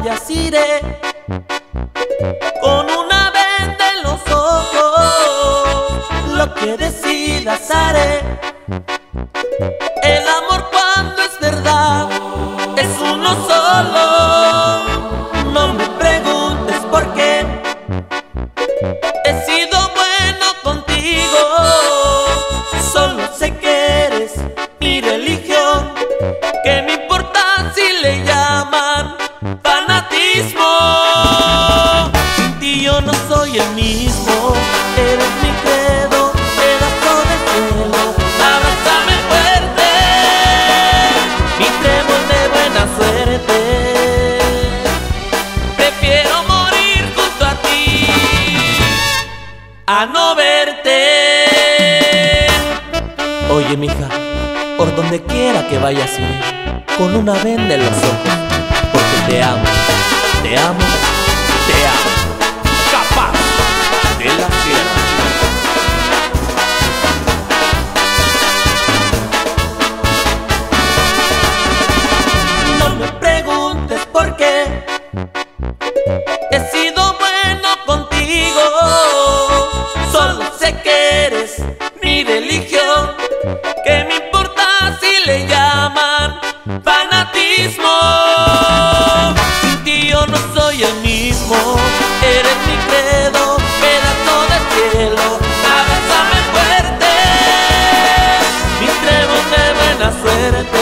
vayas iré, con una venda en los ojos, lo que decidas haré. El amor cuando es verdad es uno solo, no me preguntes por qué. He sido bueno contigo, solo sé que eres mi religión. ¿Qué me importa si le llaman fanatismo? Sin ti yo no soy el mismo, eres mi credo, pedazo de cielo. Abrázame fuerte, mi trébol de buena suerte. Prefiero morir junto a ti a no verte. Oye, mija, por donde quiera que vayas iré, con una venda en los ojos, porque te amo, te amo, te amo. Capaz de la Sierra. No me preguntes por qué, he sido bueno contigo, solo sé que eres mi religión. ¿Qué me importa si le llaman fanatismo? Sin ti yo no soy el mismo, eres mi credo, pedazo de cielo. Abrázame fuerte, mi trébol de buena suerte.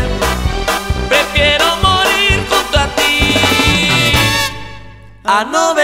Prefiero morir junto a ti a no